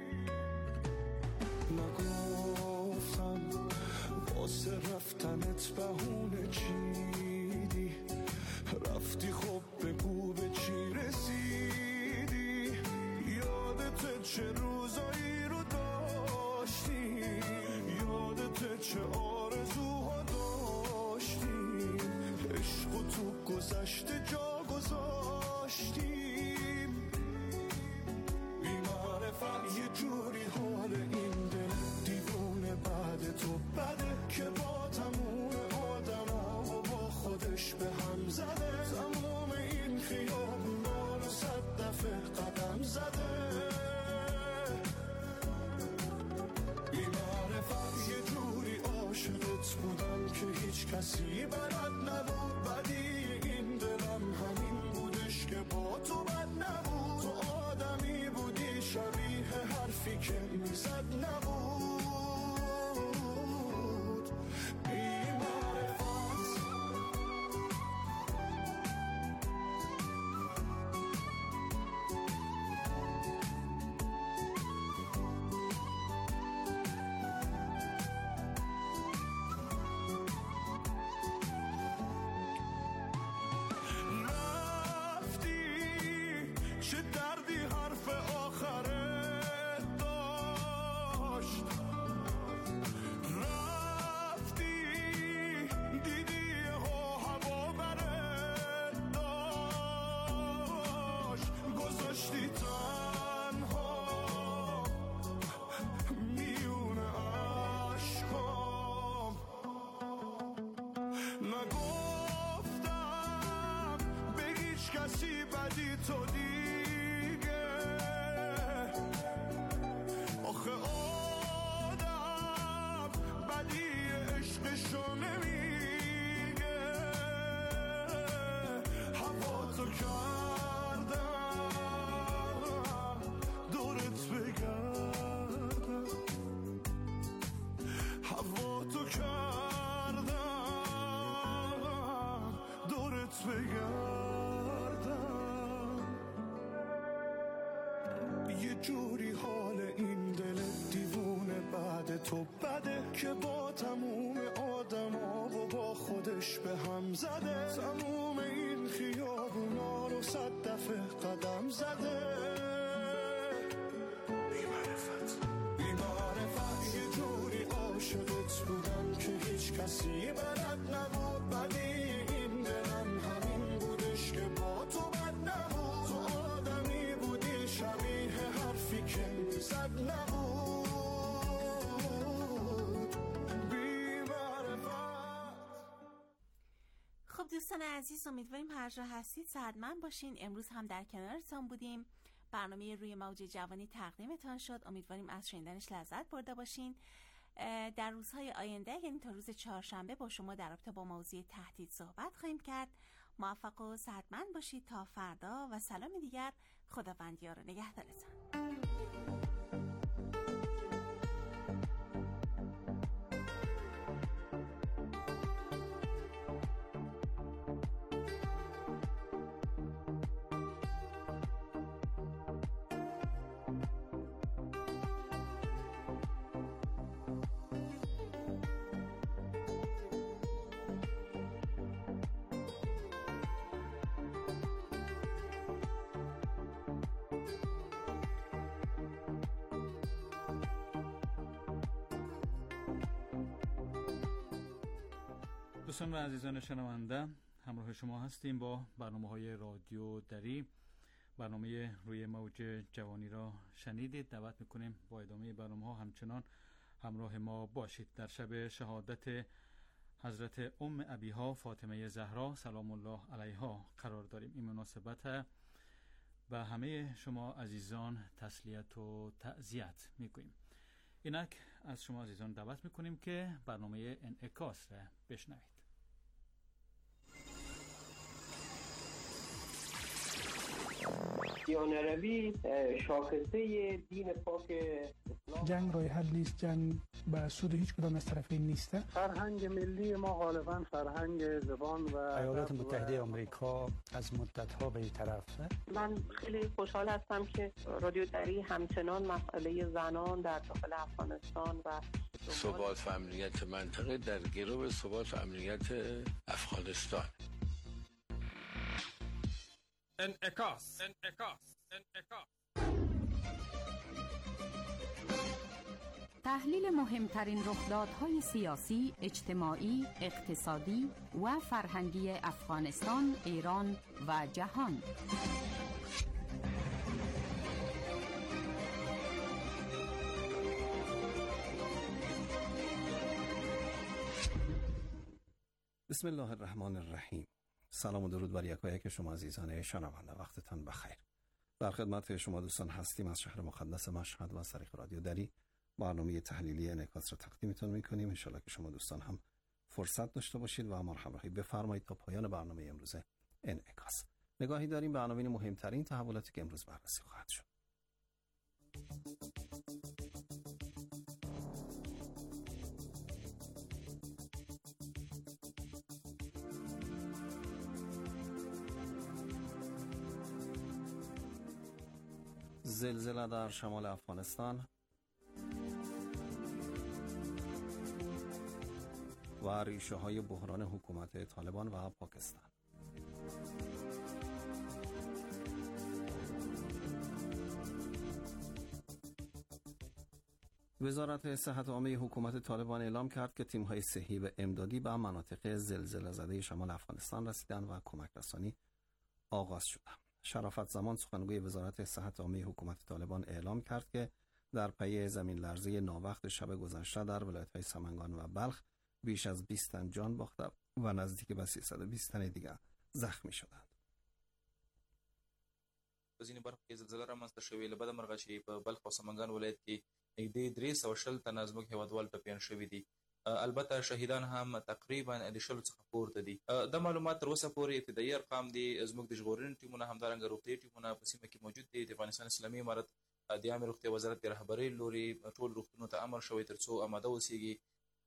نگفتم واسه رفتنت بهونه چیدی، رفتی خب بگو به چی رسیدی، یادت چه روزایی رو داشتیم، یادت چه آرزوها داشتیم، عشق تو گذشته جا گذاشتیم. بی‌معرفت یه جوری حال این دل دیوونه بعد تو بده که با تموم آدما و با خودش به هم زده، تموم این خیابونا رو 100 دفعه قدم زده. بی‌معرفت یه جوری عاشقت بودم که هیچ کسی بلد نبود، بدی این دلم همین بودش که با تو بد نبود، تو آدمی بودی شبیه حرفی که میزد نبود. کسی بدی تو دیگه، آخه آدم بدی عشقشو نمیگه، هوا تو کردم دورت بگردم، هوا تو کردم دورت بگردم. یه جوری حال این دل دیوونه بعد تو بده که با تموم آدما و با خودش به هم زده، تموم این خیابونا رو 100 دفعه قدم زده. بی‌معرفت یه جوری عاشقت بودم که هیچ کسی بلد نبود، بدی این دلم همین بودش که با تو بد نبود، تو آدمی بودی شبیه حرفی که زد نبود. بی‌معرفت. خب دوستان عزیز، امیدواریم هر جا هستید صحتمند باشین. امروز هم در کنارتان بودیم. برنامه روی موج جوانی تقدیمتان شد. امیدواریم از شنیدنش لذت برده باشین. در روزهای آینده یعنی تا روز چهارشنبه با شما در رابطه با موضوع تهدید صحبت خواهیم کرد. موفق و صحتمند باشید تا فردا و سلام دیگر. خداوند یار و نگهدارتان. دوستان و عزیزان شنونده، همراه شما هستیم با برنامه‌های رادیو دری. برنامه روی موج جوانی را شنیدید. دعوت می‌کنیم با ادامه برنامه‌ها همچنان همراه ما باشید. در شب شهادت حضرت ام ابیها فاطمه زهرا سلام الله علیها قرار داریم. این مناسبت به همه شما عزیزان تسلیت و تعزیت می‌گوییم. اینک از شما عزیزان دعوت می‌کنیم که برنامه انعکاس را بشنوید. دیانروی شاخصه دین پاک جنگ راه حل نیست، جنگ به سود هیچ کدام از طرفین نیست. فرهنگ ملی ما غالبا فرهنگ زبان و ایالات متحده آمریکا از مدت‌ها به این طرف. من خیلی خوشحال هستم که رادیو دری همچنان مسئله زنان در داخل افغانستان و ثبات و امنیت منطقه در گرو ثبات و امنیت افغانستان. انعکاس. تحلیل مهمترین رخدادهای سیاسی، اجتماعی، اقتصادی و فرهنگی افغانستان، ایران و جهان. بسم الله الرحمن الرحیم. سلام و درود بر یکایک شما عزیزان شنونده، وقتتان بخیر. در خدمت شما دوستان هستیم از شهر مقدس مشهد و از طریق رادیو دری برنامه تحلیلی انعکاس را تقدیمتون میکنیم. انشالله که شما دوستان هم فرصت داشته باشید و ما همراهی بفرمایید تا پایان برنامه امروز انعکاس. نگاهی داریم به عناوین مهمترین تحولاتی که امروز بررسی خواهد شد. زلزله در شمال افغانستان و ریشه های بحران حکومت طالبان و پاکستان. وزارت صحت عامه حکومت طالبان اعلام کرد که تیم‌های صحی و امدادی به مناطق زلزله زده شمال افغانستان رسیدند و کمک رسانی آغاز شد. شرافت زمان سخنگوی وزارت صحت عامه حکومت طالبان اعلام کرد که در پی زمین لرزه ناوقت شب گذشته در ولایت‌های سمنگان و بلخ بیش از 20 تن جان باخته و نزدیک به 320 تن دیگر زخمی شدند. په ځینې برخو کې زلزله رامنځته شوې. له بده مرغه چې په بلخ او سمنګان ولایت کې نږدې 320 تنه زموږ هیوادوال ټپیان شوي دي. البته شهیدان هم تقریبا د 100 څخه پورته دي. د معلومات تر اوسه پورې ابتدایي ارقام دي. زموږ د ژغورنې ټیمونه همدارنګه روغتیایي ټیمونه په سیمه کې موجود دي. د افغانستان اسلامي امارت د عامه روغتیا وزارت د رهبرۍ لوري ټول روغتونونو ته امر شوی ترڅو آماده اوسېږي.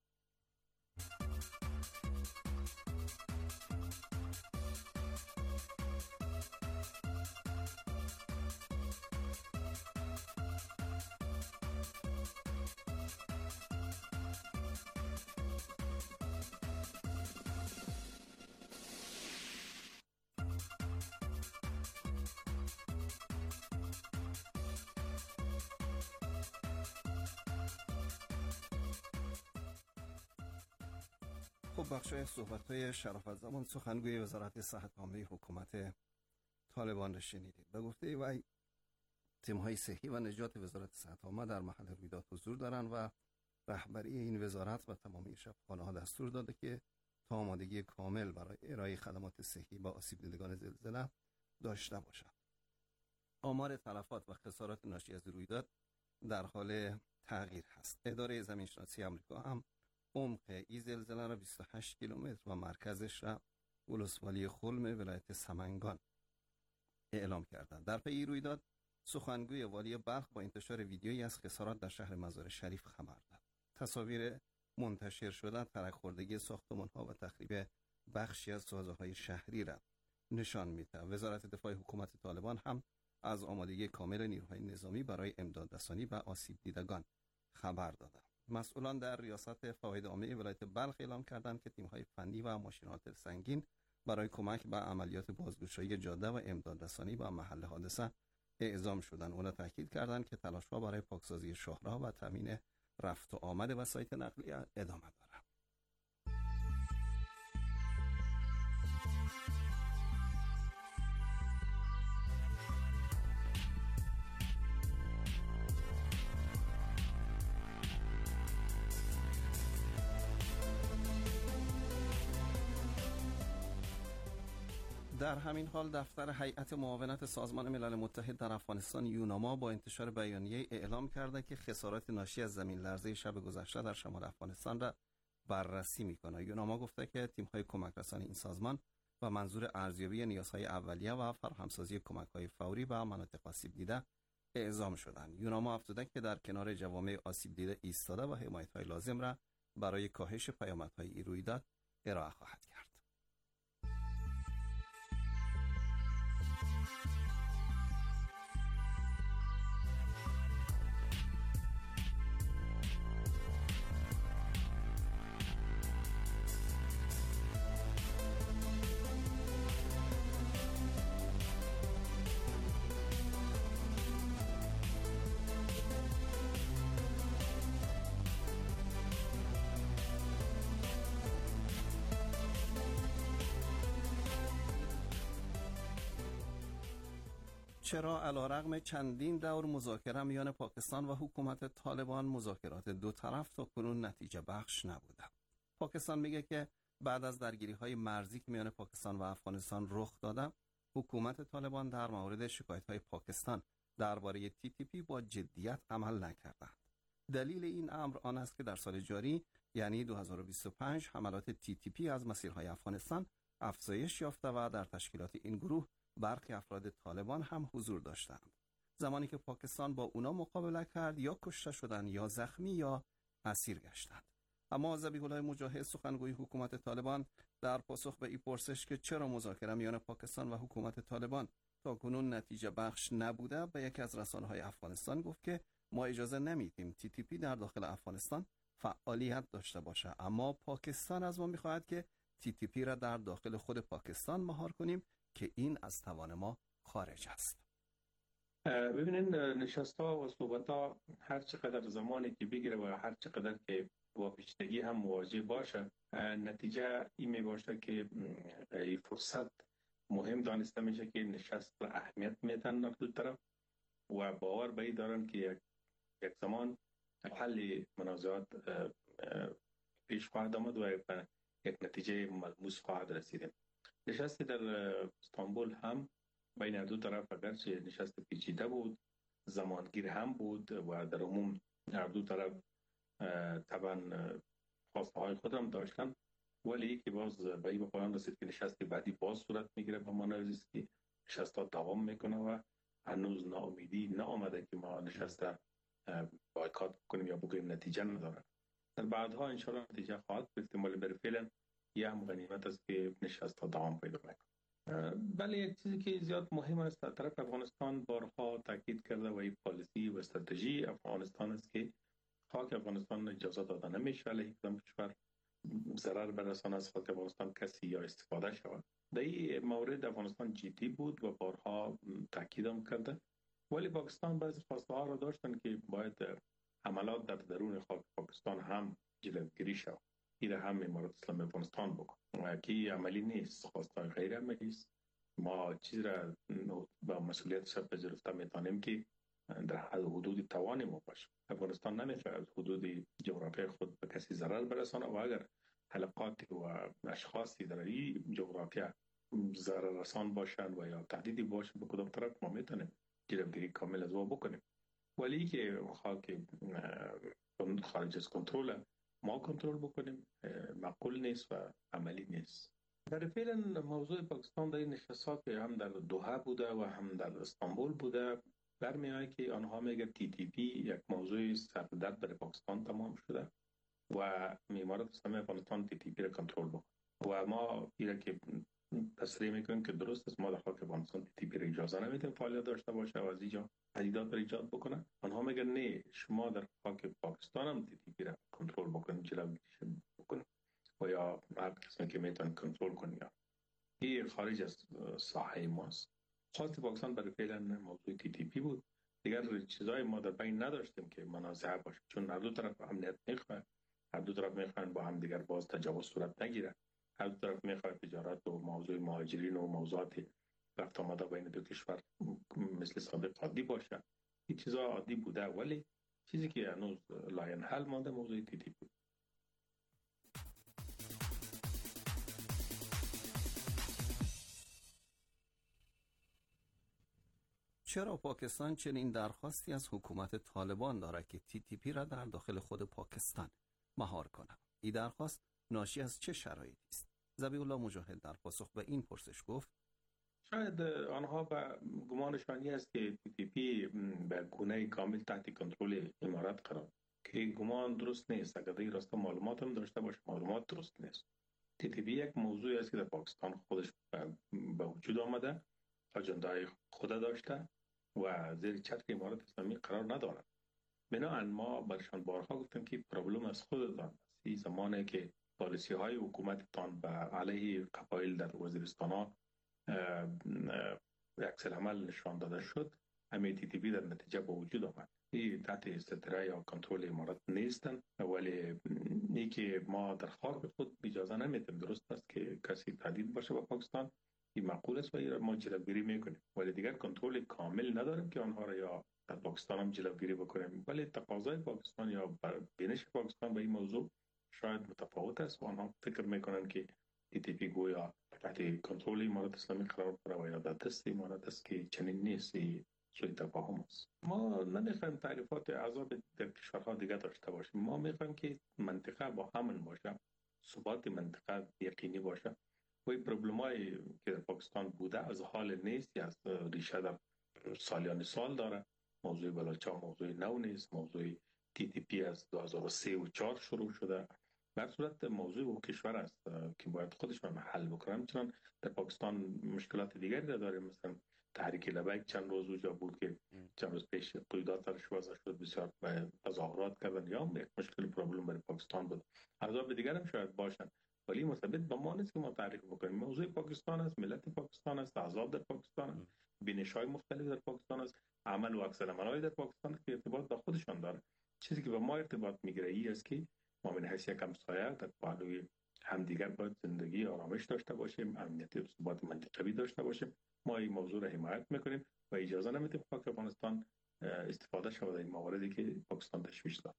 خب بخشای صحبت‌های شرافت زمان سخنگوی وزارت صحت عامه حکومت طالبان را شنیدید. به گفته وی تیم‌های صحی و نجات وزارت صحت عامه در محل رویداد حضور دارند و رهبری این وزارت و تمامی شفاخانه‌ها دستور داده که تا آمادگی کامل برای ارائه خدمات صحی با آسیب دیدگان زلزله داشته باشند. آمار تلفات و خسارات ناشی از رویداد در حال تغییر هست. اداره زمینشناسی آمریکا هم عمق این زلزله را 28 کیلومتر و مرکزش را ولسوالی خلم ولایت سمنگان اعلام کردند. در پی رویداد سخنگوی والی بلخ با انتشار ویدیویی از خسارات در شهر مزار شریف خبر داد. تصاویر منتشر شده ترک خوردگی ساختمان‌ها و تخریب بخشی از سازه‌های شهری را نشان می‌دهد. وزارت دفاع حکومت طالبان هم از آمادگی کامل نیروهای نظامی برای امدادرسانی به آسیب دیدگان خبر دادند. مسئولان در ریاست فواید عامه ولایت بلخ اعلام کردند که تیم‌های فنی و ماشین‌آلات سنگین برای کمک به عملیات بازگشایی جاده و امدادرسانی به محل حادثه اعزام شدند. اونا تاکید کردند که تلاش‌ها برای پاکسازی شاهراه و تامین رفت و آمد وسایط نقلیه ادامه دارد. در همین حال دفتر هیئت معاونت سازمان ملل متحد در افغانستان یوناما با انتشار بیانیه اعلام کرده که خسارات ناشی از زمین لرزه شب گذشته در شمال افغانستان را بررسی میکنه. یوناما گفته که تیم‌های کمک رسانی این سازمان و منظور ارزیابی نیازهای اولیه و فراهمسازی کمک‌های فوری به مناطق آسیب دیده اعزام شدند. یوناما افزوده که در کنار جوامع آسیب دیده ایستاده و حمایت‌های لازم را برای کاهش پیامدهای این رویداد ارائه خواهد کرد. چرا علیرغم چندین دور مذاکره میان پاکستان و حکومت طالبان مذاکرات دو طرف تا کنون نتیجه بخش نبوده؟ پاکستان میگه که بعد از درگیری‌های مرزی که میان پاکستان و افغانستان رخ داده، حکومت طالبان در مورد شکایت‌های پاکستان درباره TTP با جدیت عمل نکردند. دلیل این امر آن است که در سال جاری یعنی 2025 حملات TTP از مسیرهای افغانستان افزایش یافته و در تشکیلات این گروه برخی افراد طالبان هم حضور داشتند. زمانی که پاکستان با اونا مقابله کرد یا کشته شدند یا زخمی یا اسیر گشتند. اما ذبیح الله مجاهد سخنگوی حکومت طالبان در پاسخ به این پرسش که چرا مذاکره میان پاکستان و حکومت طالبان تا کنون نتیجه بخش نبوده به یکی از رسانه‌های افغانستان گفت که ما اجازه نمیدیم TTP در داخل افغانستان فعالیت داشته باشه، اما پاکستان از ما میخواهد که TTP را در داخل خود پاکستان مهار کنیم که این از توان ما خارج است. ببینین نشست‌ها و صحبت‌ها هر چقدر زمانی که بگیره و هر چقدر که با پیچیدگی هم مواجه باشه، نتیجه این می باشه که این فرصت مهم دانسته میشه که نشست و اهمیت میدن دو طرف و باور به این دارن که یک زمان حل منازعات پیش خواهد آمد و یک نتیجه ملموس خواهد رسید. نشست در استانبول هم بین دو طرف اگرچه نشست پیچیده بود، زمانگیر هم بود و در عموم هر دو طرف طبعا خواسته های خود هم داشتن، ولی که باز به این پایان رسید که نشست بعدی باز صورت میگیره و ما نرسید که نشست ها دوام میکنه و هنوز ناامیدی نآمده که ما نشست بایکات کنیم یا بگوییم نتیجه نداره. در بعدها انشاءالله نتیجه خواهد به احتمال بر فعلا یه هم غنیمت است که نشست ها دوام پیدا میکنه. ولی یک چیزی که زیاد مهم است در طرف افغانستان بارها تاکید کرده و این پالیسی و استراتژی افغانستان است که خاک افغانستان اجازه داده نمیشه علیه کدام کشور ضرر برسانه از خاک افغانستان کسی یا استفاده شود. در این مورد افغانستان جدی بود و بارها تاکید هم کرده، ولی پاکستان بعضی خواسته ها را داشتن که باید حملات در درون خاک پاکستان هم جلوگیری شود. این هم امارات اسلامی افغانستان بکنه که عملی نیست، خواسته غیر عملی است. ما چیز را با مسئولیت شب پذیرفته میتونیم که در حدود توان ما باشه. افغانستان نمیخواد از حدود جغرافیای خود به کسی ضرر برسانه و اگر حلقات و اشخاصی در این جغرافیا ضرر رسان باشند و یا تهدیدی باشه به کدام طرف ما میتونیم جلوگیری کامل از او بکنیم. ولی که خاک خارج از کنترل ما کنترل بکنیم معقول نیست و عملی نیست. در فعلا موضوع پاکستان در این نشستات هم در دوحه بوده و هم در استانبول بوده، برمی‌آید که آنها میگن TTP یک موضوع سردرد برای پاکستان تمام شده و امارات اسلامی افغانستان TTP را کنترل بکنه و ما این که تصریح میکنیم که درست است، ما در خاک افغانستان TTP را اجازه نمیدیم فعالیت داشته باشه و از اینجا تهدیدات را ایجاد بکنه. آنها میگن نه، شما در خاک پاکستان هم TTP را کنترل بکنید، جلوگیری بکنید و یا هر قسمی که میتونید کنترل کنید. این خارج از ساحه ماست. خواست پاکستان برای فعلا موضوع TTP بود. دیگر چیزای ما در بین نداشتیم که منازعه باشه، چون هر دو طرف امنیت میخواد، هر دو طرف میخوان با هم دیگر باز تجاوز صورت نگیره، هر دو طرف میخواد تجارت و موضوع مهاجرین و موضوعات رفت آمده بین دو کشور مثل سابق عادی باشه. این چیزا عادی بوده، ولی چیزی که هنوز لاینحل مانده موضوع TTP. چرا پاکستان چنین درخواستی از حکومت طالبان دارد که TTP را در داخل خود پاکستان مهار کند؟ این درخواست ناشی از چه شرایطی است؟ ذبیح الله مجاهد در پاسخ به این پرسش گفت شاید آنها به گمانشانی است که TTP به گونه کامل تحت کنترل امارات قرار که گمان درست نیست. اگر در راستا معلومات هم داشته باشه معلومات درست نیست. TTP یک موضوعی است که در پاکستان خودش به وجود آمده، اجندای خود داشته و زیر چتر امارات اسلامی قرار ندارد. بنابراین ما برشان بارها گفتیم که پرابلم از خودتان است. این زمانی که پالیسی های حکومتتان به علیه قبایل در وزیرستان ها عکس العمل نشان داده شد، همه TTP در نتیجه به وجود آمد. این تحت ستره یا کنترل امارات نیستن، ولی این که ما در خاک خود اجازه نمیدیم. درست است که کسی تهدید باشه به پاکستان، این معقول است و ما جلوگیری میکنیم، ولی دیگر کنترل کامل نداریم که آنها را یا در پاکستان هم جلوگیری بکنیم. ولی تقاضای پاکستان یا بینش پاکستان به این موضوع شاید متفاوت است و آنها فکر میکنن که TTP گویا تحت کنترل امارات اسلامی قرار داره و یا در دست امارات است که چنین نیست. سوء تفاهم است. ما نمیخوایم تعریفات عذاب در کشورها دیگه داشته باشیم. ما میخوایم که منطقه با همون باشه، ثبات منطقه یقینی باشه. و این پروبلمایی که در پاکستان بوده از حال نیست، از ریشه در سالیان سال داره. موضوع بلوچا موضوع نو نیست. موضوع TTP از 2003 و 4 شروع شده. در صورت موضوع و کشور است که باید خودشون حل بکنن. چون در پاکستان مشکلات دیگری داریم، مثلا تحریک لبیک چند روز اونجا بود که چند روز پیش قیودات سرش وضع شد، بسیار تظاهرات کردن، یا یک مشکل پرابلم برای پاکستان بود. احزاب دیگر هم شاید باشن، ولی مثبت به ما نیست که ما تعریف بکنیم. موضوع پاکستان است، ملت پاکستان است، احزاب در پاکستان است، بینش‌های مختلف در پاکستان است، عمل و عکس العمل‌های در پاکستان است که ارتباط با خودشان داره. چیزی که به ما ارتباط میگیره ای است که ما من حیث یک همسایه در پهلوی همدیگر باید زندگی آرامش داشته باشیم، امنیت و ثبات منطقه‌ای داشته باشیم. ما این موضوع را حمایت میکنیم و اجازه نمیدیم خاک افغانستان استفاده شود این مواردی که پاکستان تشویش داد.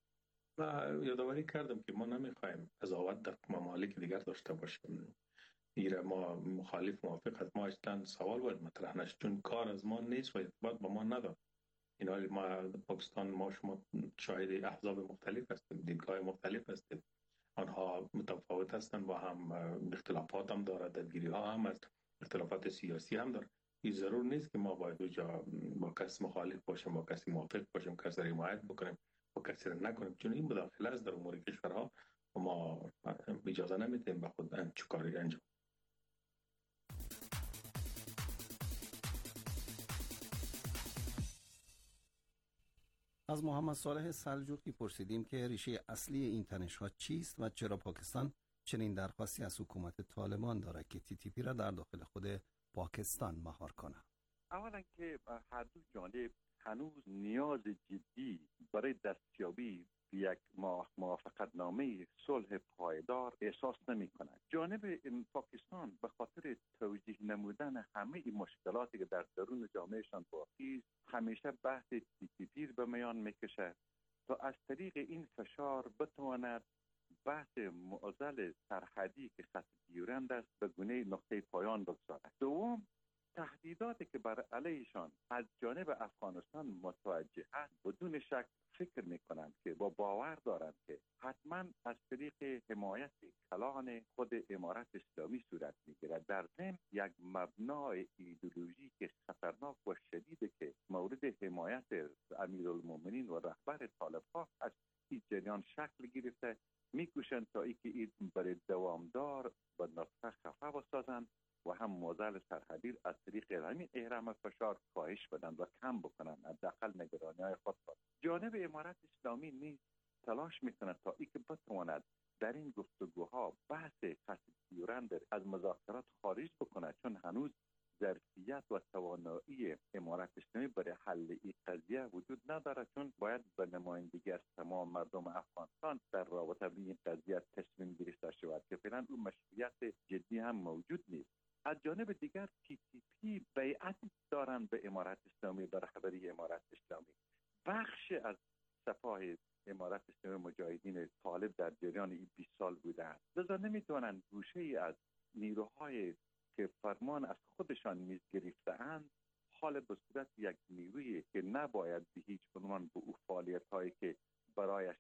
و یادآوری کردم که ما نمیخوایم قضاوت در ممالک دیگر داشته باشیم. ایره ما مخالف موافق از ما اصلا سوال باید مطرح نشه، چون کار از ما نیست و ارتباط با ما نداره. این حال ما پاکستان، ما شما شاهد احزاب مختلف هستیم، دیدگاه مختلف هستیم. آنها متفاوت هستند با هم، اختلافات هم داره، درگیری ها هم هست، اختلافات سیاسی هم داره. این ضرور نیست که ما باید اونجا با کسی مخالف باشیم، با کسی موافق باشیم، کسی را حمایت بکنیم، با کسی را نکنیم، چون این مداخله است در امور کشورها و ما اجازه نمیدیم به خود چه کاری انجام. از محمد صالح سلجوقی پرسیدیم که ریشه اصلی این تنش‌ها چیست و چرا پاکستان چنین درخواستی از حکومت طالبان دارد که TTP را در داخل خود پاکستان مهار کنه. اولا که هر دو جانب هنوز نیاز جدی برای دستیابی یک موافقت نامه صلح پایدار احساس نمی کنند. جانب پاکستان به خاطر توجیه نمودن همه این مشکلاتی که در درون جامعهشان باقی است، همیشه بحث TTP به میان میکشه تا از طریق این فشار بتواند بحث معضل سرحدی که خط دیورند است به گونه نقطه پایان بگذارد. دوم، تهدیداتی که بر علیشان از جانب افغانستان متوجه است، بدون شک فکر میکنند که با باور دارند که حتما از طریق حمایت کلان خود امارت اسلامی صورت میگیرد. در ضمن یک مبنای ایدئولوژیک خطرناک و شدیده که مورد حمایت امیرالمومنین و رهبر طالب‌ها از این جریان شکل گرفته، میکوشند تا اینکه این برای دوامدار به نقطه خفه بسازند و هم معضل سرحدی از طریق همین اهرام فشار کاهش بدن و کم بکنن، حداقل نگرانی‌های خود. جانب امارت اسلامی نیز تلاش میکند تا اینکه بتواند در این گفتگوها بحث خط دیورند از مذاکرات خارج بکند، چون هنوز ظرفیت و توانایی امارت اسلامی برای حل این قضیه وجود ندارد، چون باید به نمایندگی از تمام مردم افغانستان در رابطه با این قضیه تصمیم گرفته شود که فعلا اون مشروعیت جدی هم موجود نیست. از جانب دیگر TTP بیعت دارند به امارت اسلامی، به رهبری امارت اسلامی. بخش از سپاه امارت اسلامی مجاهدین طالب در جریان این 20 سال بوده است، لذا نمیتوانند گوشه ای از نیروهای که فرمان از خودشان میز گرفته‌اند حال به صورت یک نیرویی که نباید به هیچ عنوان به او فعالیت‌هایی که برایش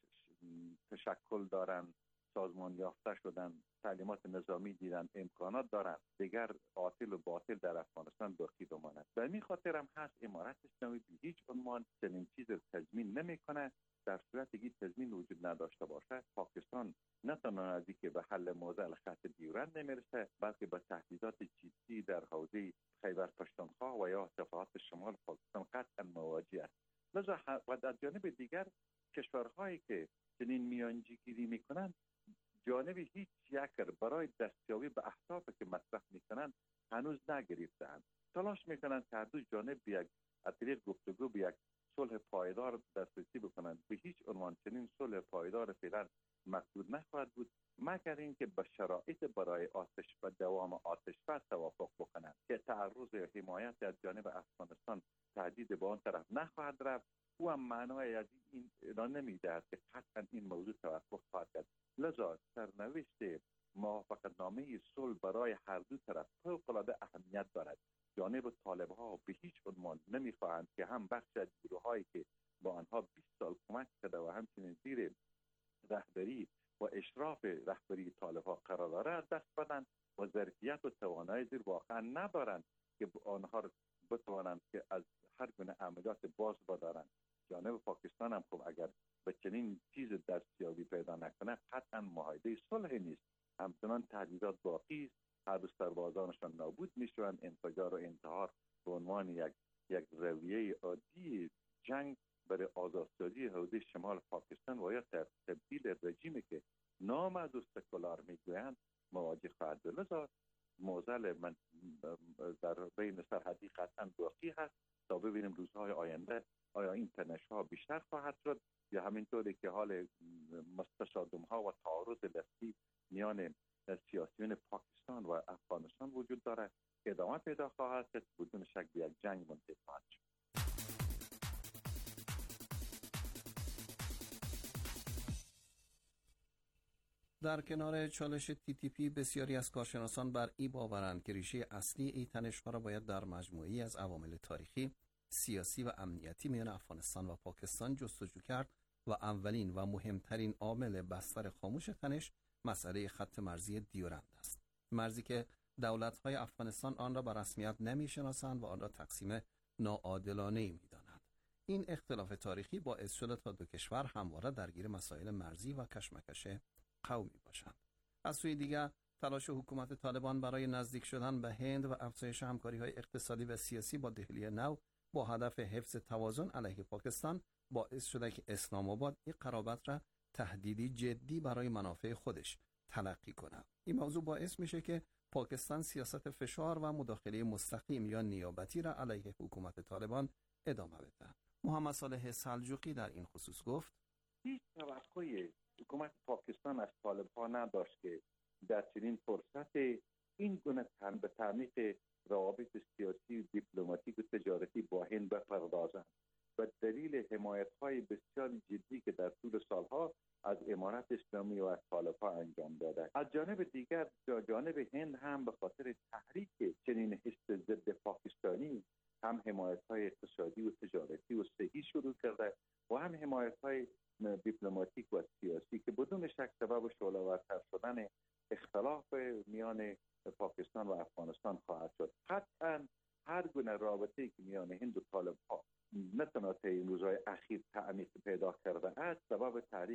تشکل دارن، سازمان یافته شدن، تعلیمات نظامی دیدن، امکانات دارن، دیگر عاطل و باطل در افغانستان باقی بماند. به این خاطر هم هست امارت اسلامی به هیچ عنوان چنین چیز رو تضمین نمیکنه. در صورتی که تضمین وجود نداشته باشه، پاکستان نه تنها از اینکه به حل موضوع خط دیورند نمیرسه، بلکه به تهدیدات جدی در حوزه خیبر پختونخوا و یا دفاعات شمال پاکستان قطعا مواجه است. لذا و در جانب دیگر کشورهایی که چنین میانجیگیری میکنن، جانب هیچ یکر برای دستیابی به اهدافی که مطرح میکنن هنوز نگرفتند. تلاش میکنن که هر دو جانب یک از طریق گفتگو به یک صلح پایدار دسترسی بکنند. به هیچ عنوان چنین صلح پایدار فعلا مقصود نخواهد بود مگر اینکه به شرایط برای آتش و دوام آتش بس توافق بکنند که تعرض یا حمایت از جانب افغانستان تهدید به آن طرف نخواهد رفت. او هم معنای از این اعلان نمیدهد که قطعا این موضوع توافق خواهد کرد. لذا سرنوشت موافقتنامه صلح برای هر دو طرف فوق‌العاده اهمیت دارد. جانب طالب‌ها به هیچ عنوان نمی‌خواهند که هم بخش از گروه‌هایی که با آنها 20 سال کمک کرده و همچنین زیر رهبری و اشراف رهبری طالب‌ها قرار دارد از دست بدن و ظرفیت و توانایی زیر واقعا ندارند که آنها بتوانند که از هر گونه عملیات باز بدارند. جانب پاکستان هم خب اگر به چنین چیز دستیابی پیدا نکنه قطعا معاهده صلح نیست. همچنان تهدیدات باقی است. هر دو سربازانشان نابود میشوند. انفجار و انتحار به عنوان یک رویه عادی جنگ برای آزادسازی حوزه شمال پاکستان و یا تبدیل رژیمی که نام از سکولار میگویند مواجه خواهد بود. لذا موضوع من در بین سرحدی قطعا باقی هست تا ببینیم روزهای آینده آیا این تنش‌ها بیشتر خواهد شد یا همینطوری که حال تصادم‌ها و تعارض لفظی میان سیاسیون پاکستان و افغانستان وجود دارد که ادامه پیدا خواهد کرد، بدون شک به یک جنگ منتهی خواهد شد. در کنار چالش TTP بسیاری از کارشناسان بر این باورند که ریشه اصلی این تنش‌ها را باید در مجموعه‌ای از عوامل تاریخی، سیاسی و امنیتی میان افغانستان و پاکستان جستجو کرد و اولین و مهمترین عامل بستر خاموش تنش مسئله خط مرزی دیورند است. مرزی که دولت‌های افغانستان آن را به رسمیت نمی‌شناسند و آن را تقسیم ناعادلانه‌ای می‌دانند. این اختلاف تاریخی باعث شده تا دو کشور همواره درگیر مسائل مرزی و کشمکش قومی باشند. از سوی دیگر تلاش حکومت طالبان برای نزدیک شدن به هند و افزایش همکاری‌های اقتصادی و سیاسی با دهلی نو با هدف حفظ توازن علیه پاکستان باعث شده که اسلام آباد این قرابت را تهدیدی جدی برای منافع خودش تلقی کند. این موضوع باعث میشه که پاکستان سیاست فشار و مداخله مستقیم یا نیابتی را علیه حکومت طالبان ادامه بده. محمد صالح سلجوقی در این خصوص گفت: هیچ توقعی حکومت پاکستان از طالب‌ها نداشت که در چنین فرصت این گونه به تعمیق روابط سیاسی، دیپلماتیک و تجارتی با هند بپردازند و دلیل حمایت‌های بسیار جدی که در طول سالها از امارت اسلامی و از طالب‌ها انجام داده. از جانب دیگر جانب هند هم به خاطر تحریک چنین حس ضد پاکستانی هم حمایت‌های اقتصادی و تجارتی و صحی شروع کرده و هم حمایت‌های دیپلماتیک و سیاسی که بدون شک سبب شعله‌ورتر شدن اختلاف میان پاکستان و افغانستان خواهد شد. قطعاً هر گونه رابطه‌ای که میان هند و طالب‌ها نه تنها طی این روزهای اخیر تعمیق پیدا کرده است سبب تحریک